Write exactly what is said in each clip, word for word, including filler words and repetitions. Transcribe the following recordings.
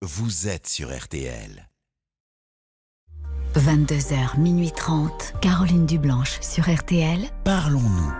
vous êtes sur R T L. vingt-deux heures, minuit trente, Caroline Dublanche sur R T L. Parlons-nous.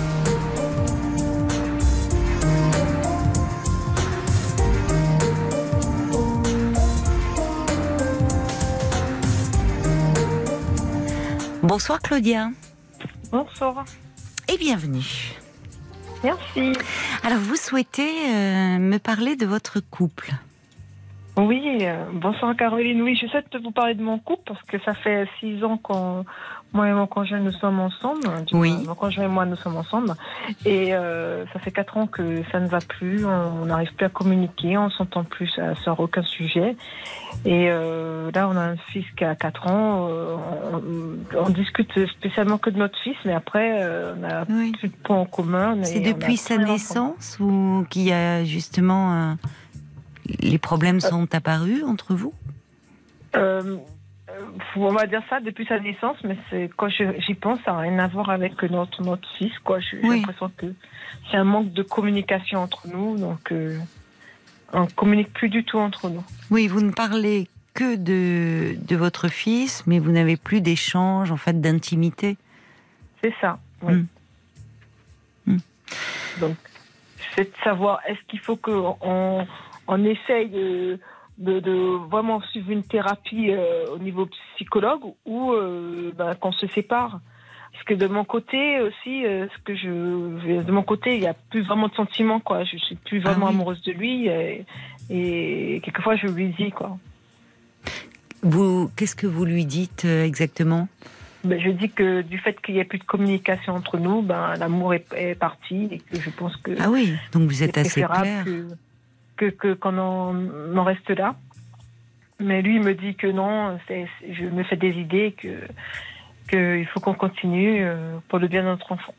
Bonsoir Claudia. Bonsoir. Et bienvenue. Merci. Alors vous souhaitez euh, me parler de votre couple? Oui, euh, bonsoir Caroline. Oui, je souhaite vous parler de mon couple parce que ça fait six ans qu'on, moi et mon conjoint nous sommes ensemble. Du Oui. moins, mon conjoint et moi nous sommes ensemble. Et euh, ça fait quatre ans que ça ne va plus. On n'arrive plus à communiquer, on s'entend plus sur aucun sujet. Et euh, là, on a un fils qui a quatre ans. Euh, on, on discute spécialement que de notre fils, mais après, euh, on n'a Oui. plus de points en commun. C'est Et on depuis a sa plus naissance ou qu'il y a justement euh, les problèmes sont apparus entre vous? Euh, on va dire ça depuis sa naissance, mais c'est quand je- j'y pense, ça n'a rien à voir avec notre, notre fils. Quoi. J'ai Oui. l'impression que c'est un manque de communication entre nous, donc euh, on ne communique plus du tout entre nous. Oui, vous ne parlez que de, de votre fils, mais vous n'avez plus d'échange, en fait, d'intimité. C'est ça. Oui. Mm. Mm. Donc, c'est de savoir est-ce qu'il faut qu'on on, on essaye de, de, de vraiment suivre une thérapie euh, au niveau psychologue ou euh, ben, qu'on se sépare. Parce que de mon côté aussi, euh, ce que je, de mon côté, il n'y a plus vraiment de sentiments, quoi. Je suis plus vraiment Ah oui. amoureuse de lui et, et quelquefois je lui dis, quoi. Vous, qu'est-ce que vous lui dites euh, exactement? Ben, je dis que du fait qu'il n'y ait plus de communication entre nous, ben, l'amour est, est parti et que je pense que Ah oui, donc vous c'est êtes assez préférable clair. que, que, que qu'on en, en reste là. Mais lui, il me dit que non, c'est, c'est- je me fais des idées, que qu'il faut qu'on continue euh, pour le bien de notre enfant.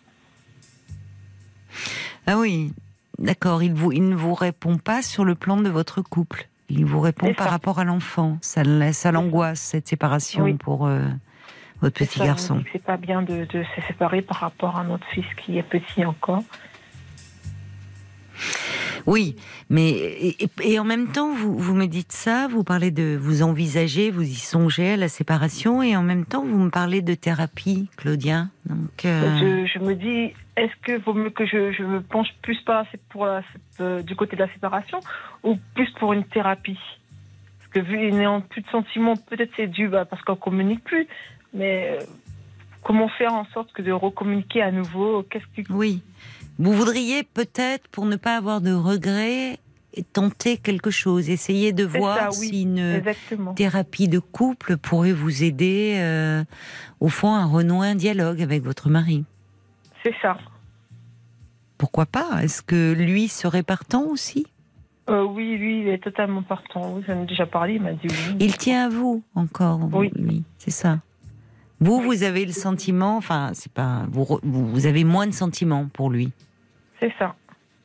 Ah oui, d'accord. Il, vous, il ne vous répond pas sur le plan de votre couple. Il vous répond C'est par ça. rapport à l'enfant. Ça, le- ça l'angoisse, cette séparation Oui. pour euh, votre C'est petit ça, il me garçon. dit que c'est pas bien de, de se séparer par rapport à notre fils qui est petit encore. Oui, mais et, et en même temps, vous, vous me dites ça, vous parlez de, vous envisagez, vous y songez à la séparation, et en même temps, vous me parlez de thérapie, Claudia. Donc, euh, Je, je me dis, est-ce que vaut mieux que je, je me penche plus par, pour la, euh, du côté de la séparation ou plus pour une thérapie? Parce que vu n'ayant plus de sentiments, peut-être c'est dû bah, parce qu'on communique plus, mais euh, comment faire en sorte que de recommuniquer à nouveau? Qu'est-ce qui... oui. Vous voudriez peut-être, pour ne pas avoir de regrets, tenter quelque chose, essayer de C'est voir ça, oui, si une exactement. thérapie de couple pourrait vous aider, euh, au fond, à renouer un dialogue avec votre mari. C'est ça. Pourquoi pas? Est-ce que lui serait partant aussi? Euh, oui, lui, il est totalement partant. Oui, j'en ai déjà parlé, il m'a dit oui. Il tient à vous encore, Oui. lui, c'est ça. Vous, vous avez le sentiment, enfin, c'est pas, vous, re- vous vous avez moins de sentiments pour lui. C'est ça.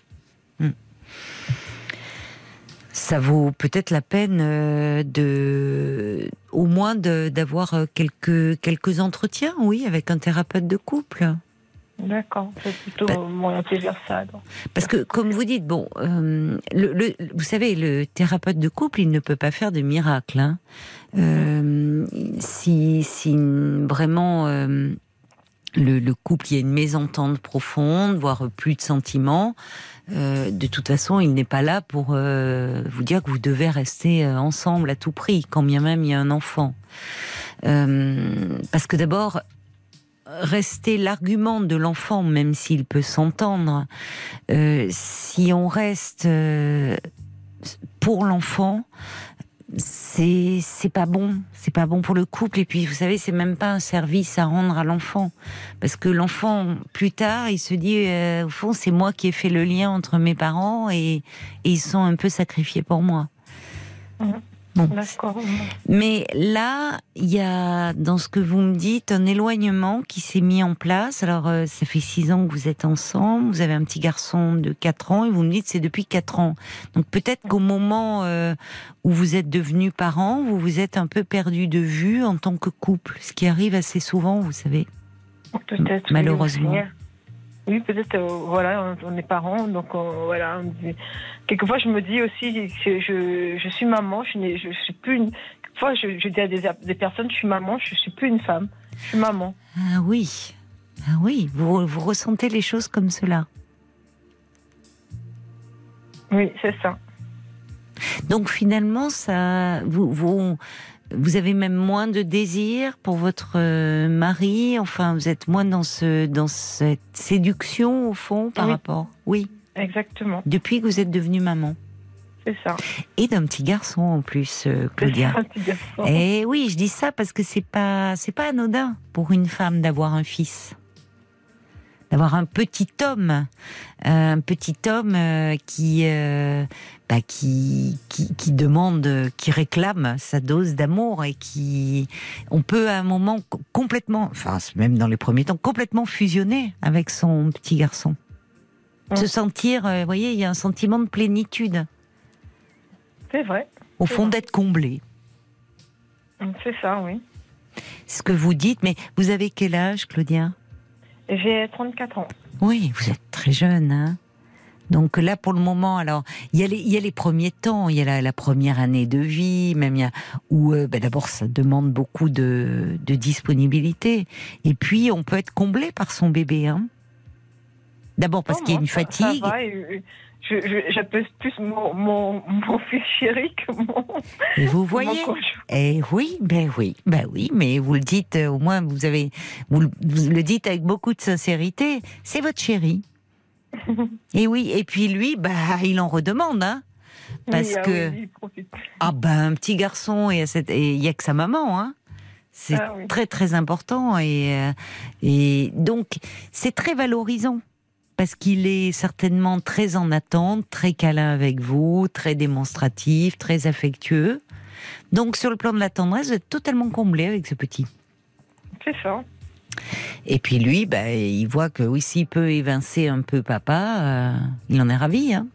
Ça vaut peut-être la peine euh, de, au moins de- d'avoir euh, quelques quelques entretiens, oui, avec un thérapeute de couple. D'accord. C'est plutôt Bah- m'orienter vers ça. alors. Parce que, comme vous dites, bon, euh, le, le- vous savez, le thérapeute de couple, il ne peut pas faire de miracle. Hein. Euh, si, si vraiment euh, le, le couple, il y a une mésentente profonde, voire plus de sentiments, euh, de toute façon, il n'est pas là pour euh, vous dire que vous devez rester euh, ensemble à tout prix, quand bien même il y a un enfant. Euh, parce que d'abord, rester l'argument de l'enfant, même s'il peut s'entendre, euh, si on reste euh, pour l'enfant, c'est c'est pas bon, c'est pas bon pour le couple. Et puis vous savez, c'est même pas un service à rendre à l'enfant, parce que l'enfant plus tard, il se dit euh, au fond, c'est moi qui ai fait le lien entre mes parents et, et ils sont un peu sacrifiés pour moi. Mhm. Bon. D'accord. Mais là, il y a, dans ce que vous me dites, un éloignement qui s'est mis en place. Alors, euh, ça fait six ans que vous êtes ensemble, vous avez un petit garçon de quatre ans, et vous me dites que c'est depuis quatre ans. Donc peut-être qu'au moment euh, où vous êtes devenus parents, vous vous êtes un peu perdu de vue en tant que couple, ce qui arrive assez souvent, vous savez. Peut-être. Malheureusement. Oui, Oui, peut-être, euh, voilà, on, on est parents, donc euh, voilà. On dit... Quelquefois, je me dis aussi que je, je suis maman, je, n'ai, je suis plus une. Quelquefois, je, je dis à des, des personnes, je suis maman, je suis plus une femme, je suis maman. Ah oui, ah oui, vous, vous ressentez les choses comme cela. Oui, c'est ça. Donc finalement, ça, vous, vous, vous avez même moins de désir pour votre euh, mari. Enfin, vous êtes moins dans ce, dans cette séduction au fond par oui. rapport. Oui. Exactement. Depuis que vous êtes devenue maman. C'est ça. Et d'un petit garçon en plus, euh, Claudia. C'est un petit garçon. Et oui, je dis ça parce que c'est pas, c'est pas anodin pour une femme d'avoir un fils. D'avoir un petit homme, euh, un petit homme euh, qui, euh, bah, qui, qui, qui demande, qui réclame sa dose d'amour et qui, on peut à un moment complètement, enfin même dans les premiers temps, complètement fusionner avec son petit garçon. Ouais. Se sentir, vous euh, voyez, il y a un sentiment de plénitude. C'est vrai. Au c'est fond, vrai. D'être comblé. C'est ça, oui. C'est ce que vous dites, mais vous avez quel âge, Claudia ? J'ai trente-quatre ans. Oui, vous êtes très jeune, hein. Donc là, pour le moment, alors, il y a les, il y a les premiers temps, il y a la, la première année de vie, même il y a, où euh, ben d'abord ça demande beaucoup de, de disponibilité, et puis on peut être comblé par son bébé, hein. D'abord parce non, qu'il y a une ça, fatigue. Ça va, et, je, je, j'appelle plus mon, mon, mon fils chéri que mon. Et vous voyez. Eh oui, ben oui, ben oui, mais vous le dites, euh, au moins vous avez, vous le, vous le dites avec beaucoup de sincérité. C'est votre chéri. Et oui, et puis lui, bah il en redemande, hein, parce oui, que ah oui, il profite. Ah ben un petit garçon et il y a que sa maman, hein. C'est ah oui. très très important et euh, et donc c'est très valorisant. Parce qu'il est certainement très en attente, très câlin avec vous, très démonstratif, très affectueux. Donc, sur le plan de la tendresse, vous êtes totalement comblé avec ce petit. C'est ça. Et puis lui, bah, il voit que oui, s'il peut évincer un peu papa, euh, il en est ravi. Hein.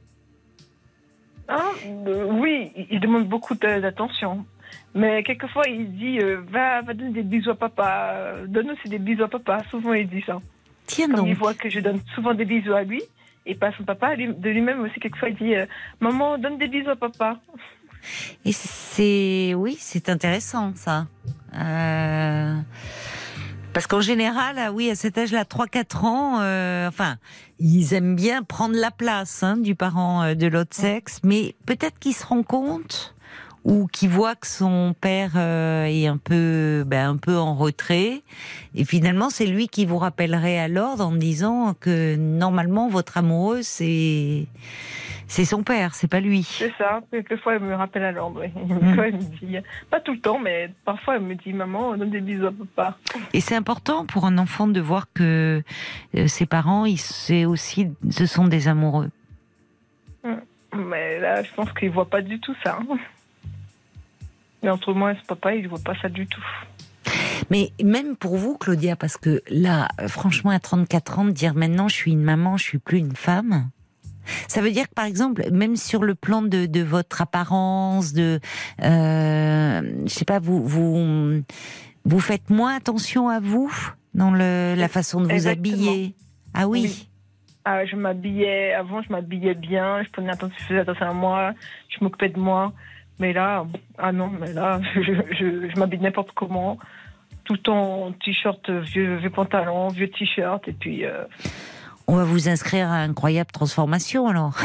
Ah, euh, oui, il demande beaucoup d'attention. Mais quelquefois, il dit euh, va, va donner des bisous à papa. Donne aussi des bisous à papa. Souvent, il dit ça. Tiens Comme donc. il voit que je donne souvent des bisous à lui, et pas à son papa, lui, de lui-même aussi, quelquefois, il dit euh, maman, donne des bisous à papa. Et c'est, oui, c'est intéressant, ça. Euh... Parce qu'en général, oui, à cet âge-là, trois quatre ans, euh, enfin, ils aiment bien prendre la place hein, du parent de l'autre sexe, mais peut-être qu'ils se rendent compte ou qui voit que son père euh, est un peu, ben, un peu en retrait, et finalement c'est lui qui vous rappellerait à l'ordre en disant que normalement votre amoureux c'est c'est son père, c'est pas lui. C'est ça. Quelquefois il me rappelle à l'ordre. Oui. Mmh. Il me dit, pas tout le temps, mais parfois il me dit maman, donne des bisous à papa. Et c'est important pour un enfant de voir que euh, ses parents, ils, c'est aussi, ce sont des amoureux. Mmh. Mais là, je pense qu'il voit pas du tout ça. Mais entre moi et ce papa, il ne voit pas ça du tout. Mais même pour vous, Claudia, parce que là, franchement, à trente-quatre ans, de dire maintenant je suis une maman, je suis plus une femme, ça veut dire que par exemple, même sur le plan de, de votre apparence, de, euh, je sais pas, vous, vous, vous faites moins attention à vous dans le, la façon de vous Exactement. Habiller. Ah oui. oui. Ah, je m'habillais, avant je m'habillais bien, je prenais attention, je faisais attention à moi, je m'occupais de moi. Mais là, ah non, mais là, je, je, je m'habille n'importe comment, tout en t-shirt, vieux, vieux pantalon, vieux t-shirt, et puis... Euh... On va vous inscrire à Incroyable Transformation, alors.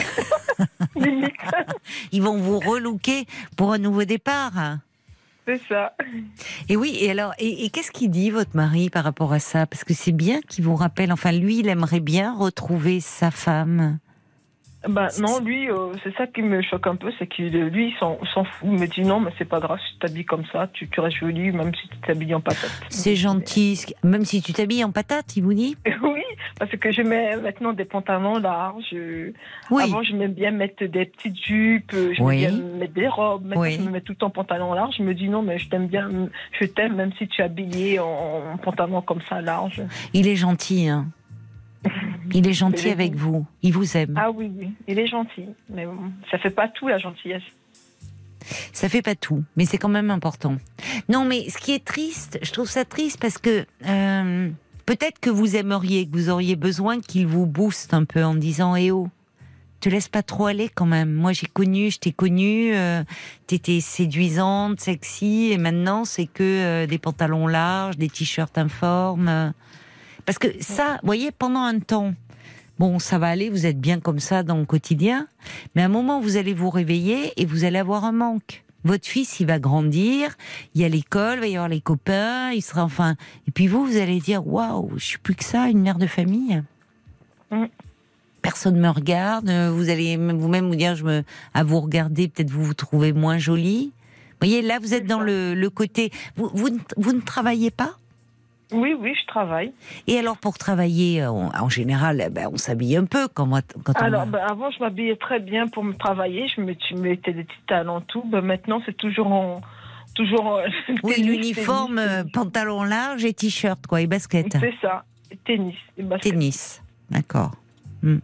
Ils vont vous relooker pour un nouveau départ. C'est ça. Et oui, et alors, et, et qu'est-ce qu'il dit, votre mari, par rapport à ça ? Parce que c'est bien qu'il vous rappelle, enfin, lui, il aimerait bien retrouver sa femme. Bah non, lui, euh, c'est ça qui me choque un peu, c'est qu'il lui, il s'en, s'en fout. Il me dit non, mais c'est pas grave, si tu t'habilles comme ça, tu, tu restes jolie, même si tu t'habilles en patate. C'est gentil, même si tu t'habilles en patate, il vous dit ? Oui, parce que je mets maintenant des pantalons larges. Oui. Avant, je m'aimais bien mettre des petites jupes, je oui. bien mettre des robes. Maintenant, oui. je me mets tout en pantalon large. Je me dis non, mais je t'aime bien, je t'aime même si tu es habillée en, en pantalon comme ça large. Il est gentil, hein. Il est gentil il est avec vous. Il vous aime. Ah oui, oui, il est gentil. Mais bon, ça fait pas tout, la gentillesse. Ça fait pas tout, mais c'est quand même important. Non, mais ce qui est triste, je trouve ça triste parce que euh, Peut-être que vous aimeriez, que vous auriez besoin qu'il vous booste un peu en disant eh oh, te laisse pas trop aller quand même. Moi j'ai connu, je t'ai connue, euh, t'étais séduisante, sexy, et maintenant c'est que euh, des pantalons larges, des t-shirts informes. Euh. Parce que ça, vous voyez, pendant un temps, bon, ça va aller, vous êtes bien comme ça dans le quotidien, mais à un moment vous allez vous réveiller et vous allez avoir un manque. Votre fils, il va grandir, il y a l'école, il va y avoir les copains, il sera enfin. Et puis vous, vous allez dire waouh, je suis plus que ça, une mère de famille. Mm. Personne me regarde. Vous allez vous-même vous dire, je me, à vous regarder, peut-être vous vous trouvez moins jolie. Vous voyez, là, vous êtes dans le, le côté. Vous, vous, vous ne travaillez pas ? Oui, oui, je travaille. Et alors, pour travailler, on, en général, ben, on s'habille un peu quand, quand on... Alors, ben, avant, je m'habillais très bien pour me travailler. Je me, je mettais des petits talons, tout. Ben, maintenant, c'est toujours en... Toujours en oui, tennis, l'uniforme, tennis, euh, pantalon large et t-shirt, quoi, et basket. C'est ça, tennis et basket. Tennis, d'accord. Hmm.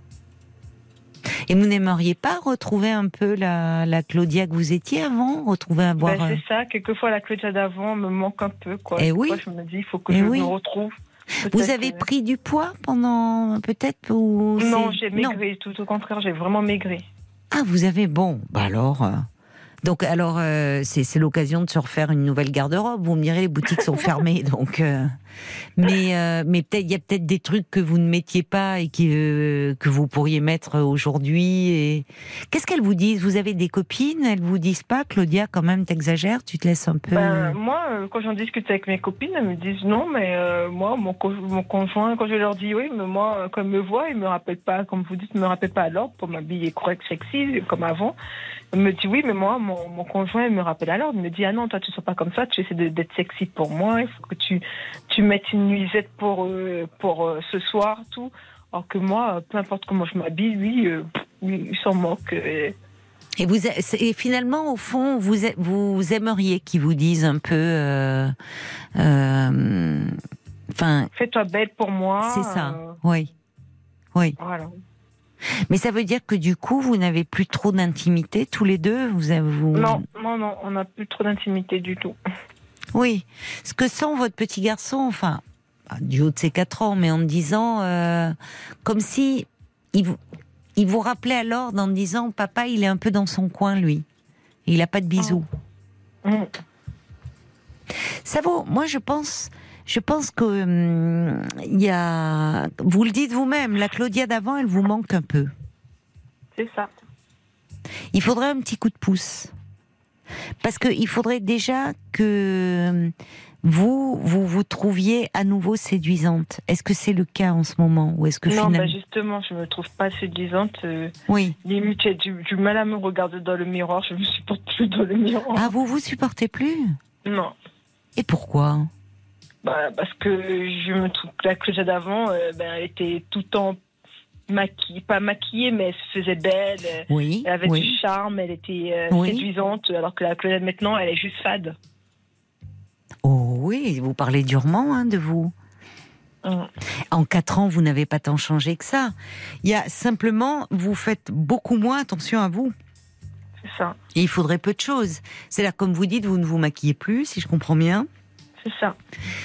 Et vous n'aimeriez pas retrouver un peu la, la Claudia que vous étiez avant, retrouver à voir. Ben, c'est ça. Quelquefois, la Claudia d'avant me manque un peu, quoi. Et oui. Je me dis, il faut que Et je oui. me retrouve. Peut-être vous avez que... pris du poids pendant peut-être ou Non, c'est... j'ai maigri. Non. Tout au contraire, j'ai vraiment maigri. Ah, vous avez bon. Bah alors. Euh... Donc alors, euh, c'est, c'est l'occasion de se refaire une nouvelle garde-robe. Vous me direz, les boutiques sont fermées, donc. Euh, mais euh, mais peut-être il y a peut-être des trucs que vous ne mettiez pas et qui, euh, que vous pourriez mettre aujourd'hui. Et qu'est-ce qu'elles vous disent ? Vous avez des copines ? Elles vous disent pas, Claudia, quand même, t'exagères, tu te laisses un peu. Ben, moi, quand j'en discute avec mes copines, elles me disent non, mais euh, moi, mon, co- mon conjoint, quand je leur dis oui, mais moi, quand il me voit, il me rappelle pas, comme vous dites, il me rappelle pas à l'ordre pour m'habiller correct, sexy, comme avant. Il me dit oui, mais moi, mon, mon conjoint, il me rappelle à l'ordre. Il me dit ah non, toi, tu ne sois pas comme ça, tu essaies de, d'être sexy pour moi, il faut que tu, tu mettes une nuisette pour, euh, pour euh, ce soir, tout. Alors que moi, peu importe comment je m'habille, lui, euh, il s'en moque. Euh. Et, vous, et finalement, au fond, vous, vous aimeriez qu'ils vous disent un peu... Euh, euh, enfin, fais-toi belle pour moi. C'est ça, euh, oui. Oui. Voilà. Mais ça veut dire que du coup, vous n'avez plus trop d'intimité tous les deux vous, avez, vous... Non, non, non, on n'a plus trop d'intimité du tout. Oui. Ce que sent votre petit garçon, enfin, du haut de ses quatre ans, mais en disant, euh, comme si il vous, il vous rappelait à l'ordre en disant, papa, il est un peu dans son coin, lui. Il n'a pas de bisous. Mmh. Mmh. Ça vaut, moi je pense... Je pense que hum, y a, vous le dites vous-même, la Claudia d'avant, elle vous manque un peu. C'est ça. Il faudrait un petit coup de pouce. Parce qu'il faudrait déjà que vous, vous vous trouviez à nouveau séduisante. Est-ce que c'est le cas en ce moment ou est-ce que Non, finalement... bah justement, je me trouve pas séduisante. Euh, oui. Limite, j'ai du, du mal à me regarder dans le miroir. Je me supporte plus dans le miroir. Ah, vous vous supportez plus ? Non. Et pourquoi ? Bah, parce que je me trouve que la Claudia d'avant, euh, ben, elle était tout le temps maquillée, pas maquillée, mais elle se faisait belle. Oui. Elle avait oui. du charme, elle était euh, oui. séduisante, alors que la Claudia de maintenant, elle est juste fade. Oh oui, vous parlez durement hein, de vous. Mmh. En quatre ans, vous n'avez pas tant changé que ça. Il y a simplement, vous faites beaucoup moins attention à vous. C'est ça. Et il faudrait peu de choses. C'est là, comme vous dites, vous ne vous maquillez plus, si je comprends bien. C'est ça.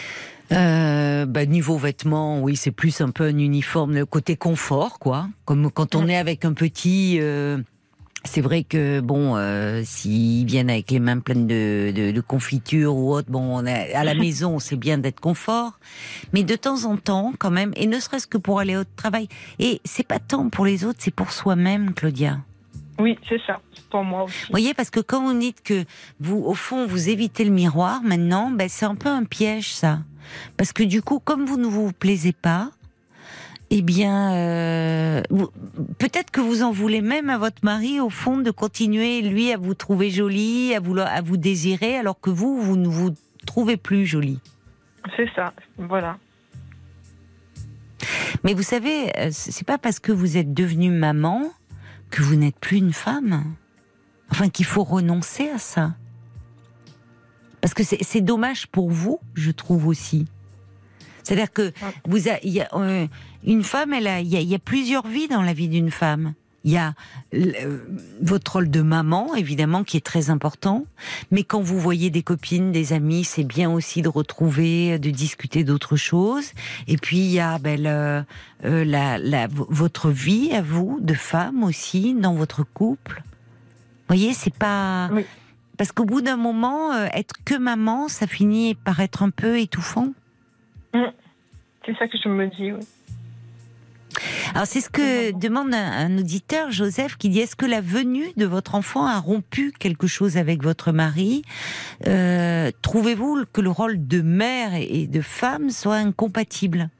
Euh, bah, niveau vêtements, oui, c'est plus un peu un uniforme, le côté confort, quoi. Comme quand on mmh. est avec un petit, euh, c'est vrai que bon, euh, s'ils viennent avec les mains pleines de, de, de confiture ou autre, bon, on est à la maison, c'est bien d'être confort, mais de temps en temps, quand même, et ne serait-ce que pour aller au travail. Et c'est pas tant pour les autres, c'est pour soi-même, Claudia. Oui, c'est ça, c'est pour moi aussi. Vous voyez, parce que quand vous dites que vous, au fond, vous évitez le miroir, maintenant, ben, c'est un peu un piège, ça. Parce que du coup, comme vous ne vous plaisez pas, eh bien, euh, vous, peut-être que vous en voulez même à votre mari, au fond, de continuer, lui, à vous trouver jolie, à vous, à vous désirer, alors que vous, vous ne vous trouvez plus jolie. C'est ça, voilà. Mais vous savez, c'est pas parce que vous êtes devenue maman que vous n'êtes plus une femme. Enfin, qu'il faut renoncer à ça. Parce que c'est, c'est dommage pour vous, je trouve aussi. C'est-à-dire que vous a, y a, euh, une femme, elle a, il y a, y a plusieurs vies dans la vie d'une femme. Il y a euh, votre rôle de maman, évidemment, qui est très important. Mais quand vous voyez des copines, des amis, c'est bien aussi de retrouver, de discuter d'autres choses. Et puis, il y a ben, le, euh, la, la, votre vie à vous, de femme aussi, dans votre couple. Vous voyez, c'est pas... Oui. Parce qu'au bout d'un moment, euh, être que maman, ça finit par être un peu étouffant. Mmh. C'est ça que je me dis, oui. Alors c'est ce que demande un, un auditeur, Joseph, qui dit: est-ce que la venue de votre enfant a rompu quelque chose avec votre mari? euh, Trouvez-vous que le rôle de mère et de femme soit incompatible?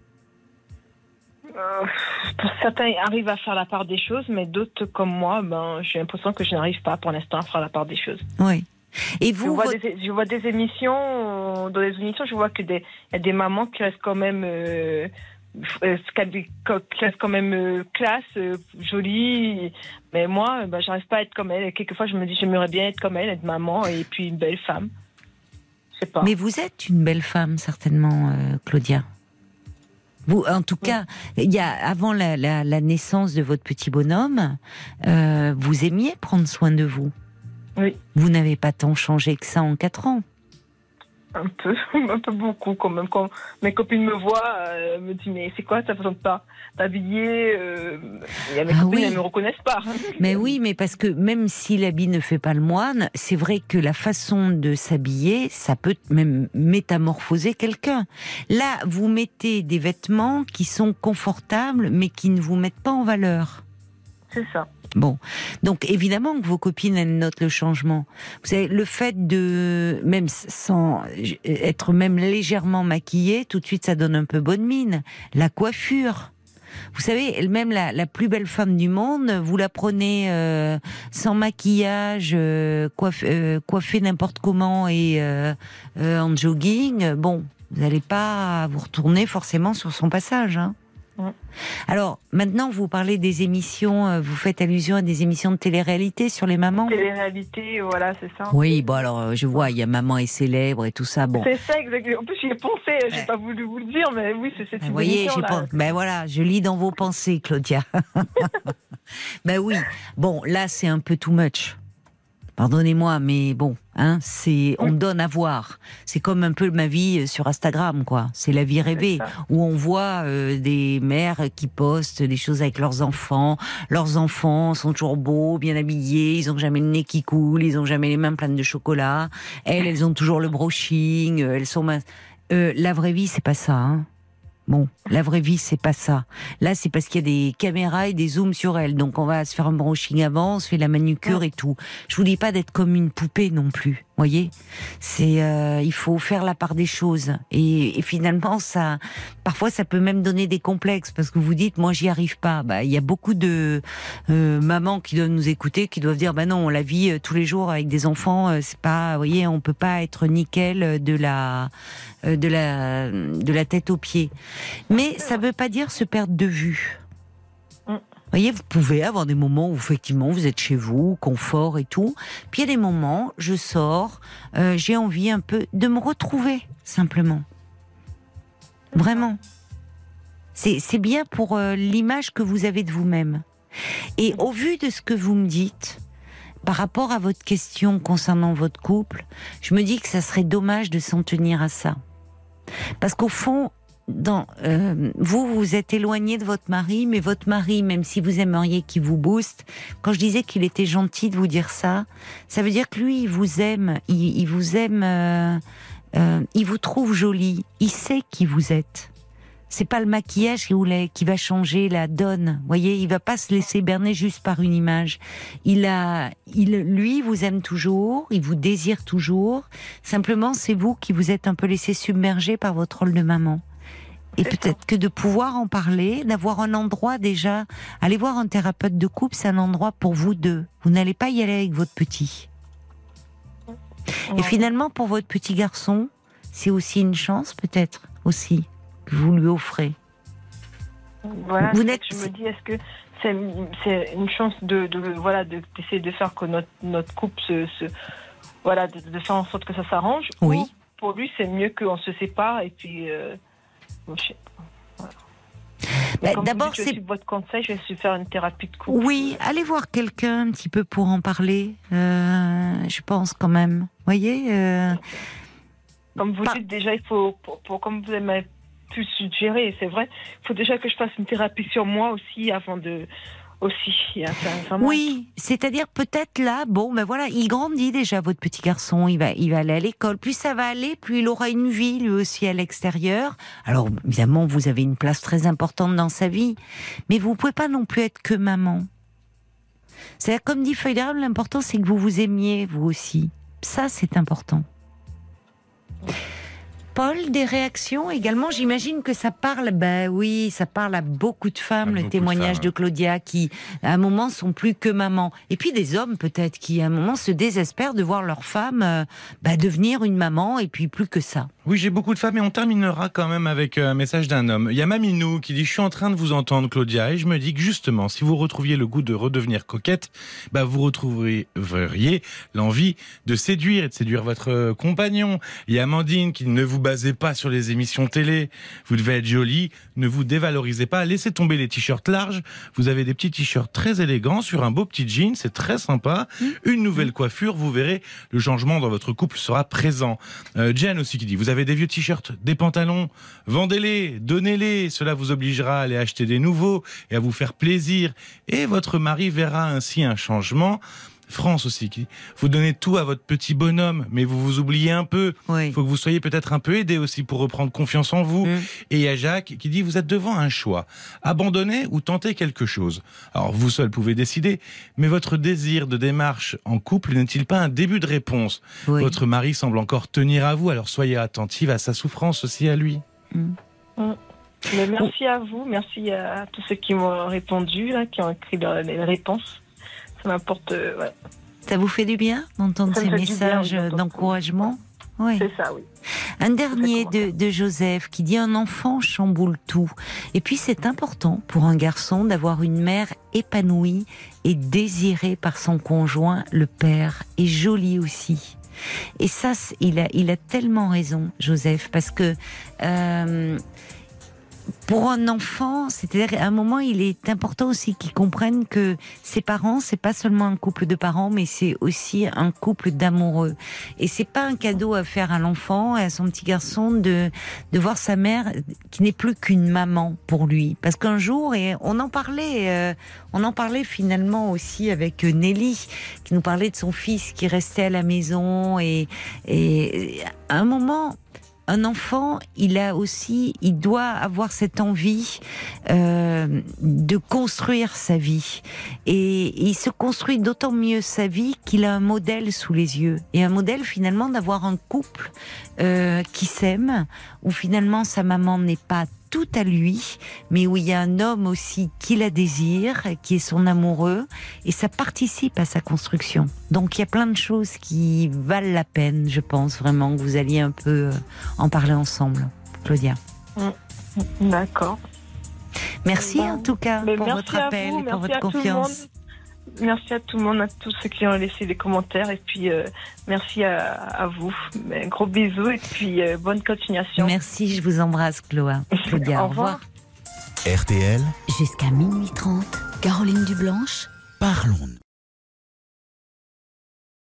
euh, Certains arrivent à faire la part des choses, mais d'autres comme moi, ben, j'ai l'impression que je n'arrive pas pour l'instant à faire la part des choses. Oui. Et vous, je, vois votre... des, je vois des émissions, dans les émissions, je vois que des, y a des mamans qui restent quand même... Euh, classe quand même euh, classe, euh, jolie, mais moi bah, j'arrive pas à être comme elle. Quelquefois je me dis j'aimerais bien être comme elle, être maman et puis une belle femme. Je sais pas. Mais vous êtes une belle femme certainement, euh, Claudia. Vous, en tout cas, il oui. y a avant la, la, la naissance de votre petit bonhomme, euh, vous aimiez prendre soin de vous. Oui. Vous n'avez pas tant changé que ça en quatre ans. Un peu, un peu beaucoup quand même. Quand mes copines me voient, euh, me disent mais c'est quoi ta façon de pas t'habiller euh, et mes ah copines oui. elles me reconnaissent pas. Mais oui, mais parce que même si l'habit ne fait pas le moine, c'est vrai que la façon de s'habiller, ça peut même métamorphoser quelqu'un. Là, vous mettez des vêtements qui sont confortables, mais qui ne vous mettent pas en valeur. C'est ça. Bon, donc évidemment que vos copines elles notent le changement. Vous savez, le fait de même sans être même légèrement maquillée, tout de suite ça donne un peu bonne mine. La coiffure, vous savez, même la, la plus belle femme du monde, vous la prenez euh, sans maquillage, euh, coiff, euh, coiffée n'importe comment et euh, euh, en jogging. Bon, vous n'allez pas vous retourner forcément sur son passage, hein. Alors, maintenant, vous parlez des émissions, vous faites allusion à des émissions de télé-réalité sur les mamans. Télé-réalité, voilà, c'est ça. Oui, bon, alors, je vois, il y a Maman est célèbre et tout ça, bon. C'est ça, exactement. En plus, j'y ai pensé, j'ai ouais. pas voulu vous le dire, mais oui, c'est cette Vous voyez, j'ai pas... Ben voilà, je lis dans vos pensées, Claudia. Ben oui, bon, là, c'est un peu too much. Pardonnez-moi, mais bon, hein, c'est, on donne à voir. C'est comme un peu ma vie sur Instagram, quoi. C'est la vie rêvée, où on voit euh, des mères qui postent des choses avec leurs enfants. Leurs enfants sont toujours beaux, bien habillés, ils ont jamais le nez qui coule, ils ont jamais les mains pleines de chocolat. Elles, elles ont toujours le brushing, elles sont minces. Euh, la vraie vie, c'est pas ça, hein. Bon, la vraie vie, c'est pas ça. Là, c'est parce qu'il y a des caméras et des zooms sur elle. Donc, on va se faire un brushing avant, on se fait la manucure et tout. Je vous dis pas d'être comme une poupée non plus. Voyez, c'est euh, il faut faire la part des choses. Et, et finalement, ça, parfois, ça peut même donner des complexes parce que vous dites, moi, j'y arrive pas. Bah, il y a beaucoup de euh, mamans qui doivent nous écouter, qui doivent dire, bah non, la vie euh, tous les jours avec des enfants, euh, c'est pas, vous voyez, on peut pas être nickel de la euh, de la de la tête aux pieds. Mais ça veut pas dire se perdre de vue. Vous voyez, vous pouvez avoir des moments où effectivement vous êtes chez vous, confort et tout. Puis il y a des moments, je sors, euh, j'ai envie un peu de me retrouver simplement. Vraiment. C'est, c'est bien pour euh, l'image que vous avez de vous-même. Et au vu de ce que vous me dites, par rapport à votre question concernant votre couple, je me dis que ça serait dommage de s'en tenir à ça. Parce qu'au fond, Dans, euh, vous, vous êtes éloigné de votre mari, mais votre mari, même si vous aimeriez qu'il vous booste, quand je disais qu'il était gentil de vous dire ça, ça veut dire que lui, il vous aime, il, il vous aime, euh, euh, il vous trouve jolie, il sait qui vous êtes. C'est pas le maquillage qui, voulait, qui va changer la donne, vous voyez, il va pas se laisser berner juste par une image. Il a, il, lui, vous aime toujours, il vous désire toujours. Simplement, c'est vous qui vous êtes un peu laissé submerger par votre rôle de maman. Et peut-être que de pouvoir en parler, d'avoir un endroit déjà, aller voir un thérapeute de couple, c'est un endroit pour vous deux. Vous n'allez pas y aller avec votre petit. Ouais. Et finalement, pour votre petit garçon, c'est aussi une chance, peut-être, aussi, que vous lui offrez. Voilà, vous n'êtes... je me dis, est-ce que c'est, c'est une chance de, de, voilà, de, d'essayer de faire que notre, notre couple se, se, voilà, de, de faire en sorte que ça s'arrange. Oui. Ou pour lui, c'est mieux qu'on se sépare et puis... Euh, Bah, Comme d'abord, vous dites, je c'est suis votre conseil, je vais essayer de faire une thérapie de couple. oui, allez voir quelqu'un un petit peu pour en parler. Euh, je pense quand même. Vous voyez. Euh... Comme vous Pas- dites déjà, il faut, pour, pour- comme vous m'avez pu suggérer, et c'est vrai, il faut déjà que je fasse une thérapie sur moi aussi avant de aussi. hein, c'est vraiment- Oui, c'est-à-dire peut-être là, bon, ben voilà, il grandit déjà, votre petit garçon, il va, il va aller à l'école. Plus ça va aller, plus il aura une vie lui aussi à l'extérieur. Alors évidemment, vous avez une place très importante dans sa vie, mais vous pouvez pas non plus être que maman. C'est-à-dire, comme dit Feuille d'érable, l'important c'est que vous vous aimiez vous aussi. Ça, c'est important. Paul, des réactions également. J'imagine que ça parle, ben oui, ça parle à beaucoup de femmes, À le beaucoup de témoignage femmes, de ouais. Claudia, qui à un moment sont plus que maman. Et puis des hommes peut-être qui à un moment se désespèrent de voir leur femme euh, ben, devenir une maman et puis plus que ça. Oui, j'ai beaucoup de femmes et on terminera quand même avec un message d'un homme. Il y a Maminou qui dit « Je suis en train de vous entendre, Claudia, et je me dis que justement, si vous retrouviez le goût de redevenir coquette, bah vous retrouveriez l'envie de séduire et de séduire votre compagnon. » Il y a Amandine qui dit « Ne vous basez pas sur les émissions télé, vous devez être jolie, ne vous dévalorisez pas, laissez tomber les t-shirts larges, vous avez des petits t-shirts très élégants sur un beau petit jean, c'est très sympa, une nouvelle coiffure, vous verrez, le changement dans votre couple sera présent. Euh, Jen aussi qui dit « Vous avez des vieux t-shirts, des pantalons, vendez-les, donnez-les, cela vous obligera à aller acheter des nouveaux et à vous faire plaisir. Et votre mari verra ainsi un changement. » France aussi, qui dit, vous donnez tout à votre petit bonhomme, mais vous vous oubliez un peu. Il Oui. faut que vous soyez peut-être un peu aidé aussi pour reprendre confiance en vous. Mm. Et il y a Jacques qui dit, vous êtes devant un choix. Abandonner ou tenter quelque chose. Alors vous seul pouvez décider, mais votre désir de démarche en couple n'est-il pas un début de réponse? Oui. Votre mari semble encore tenir à vous, alors soyez attentive à sa souffrance aussi à lui. Mais merci à vous, merci à tous ceux qui m'ont répondu, là, qui ont écrit leur- les réponses. Ça m'apporte, euh, ouais. Ça vous fait du bien d'entendre Ça me ces fait du bien, messages oui, d'entendre d'encouragement? Oui. C'est ça, oui. Un dernier Très de, de Joseph qui dit un enfant chamboule tout. Et puis c'est important pour un garçon d'avoir une mère épanouie et désirée par son conjoint, le père, et jolie aussi. Et ça, c'est- il a, il a tellement raison, Joseph, parce que euh, pour un enfant, c'est-à-dire qu'à un moment, il est important aussi qu'il comprenne que ses parents, c'est pas seulement un couple de parents, mais c'est aussi un couple d'amoureux. Et c'est pas un cadeau à faire à l'enfant et à son petit garçon de de voir sa mère qui n'est plus qu'une maman pour lui. Parce qu'un jour, et on en parlait, euh, on en parlait finalement aussi avec Nelly, qui nous parlait de son fils qui restait à la maison et et à un moment. Un enfant, il a aussi, il doit avoir cette envie euh, de construire sa vie. Et il se construit d'autant mieux sa vie qu'il a un modèle sous les yeux. Et un modèle finalement d'avoir un couple euh, qui s'aime, où finalement sa maman n'est pas tout à lui, mais où il y a un homme aussi qui la désire, qui est son amoureux, et ça participe à sa construction. Donc il y a plein de choses qui valent la peine, je pense vraiment, que vous alliez un peu euh, en parler ensemble, Claudia. D'accord. Merci Bon. en tout cas Mais pour merci votre à appel vous, et pour merci votre à tout le confiance. monde. Merci à tout le monde, à tous ceux qui ont laissé des commentaires. Et puis, euh, merci à, à vous. Mais gros bisous et puis euh, bonne continuation. Merci, je vous embrasse, Chloa. Claudia, Au revoir. R T L, Jusqu'à minuit trente, Caroline Dublanche, parlons-nous.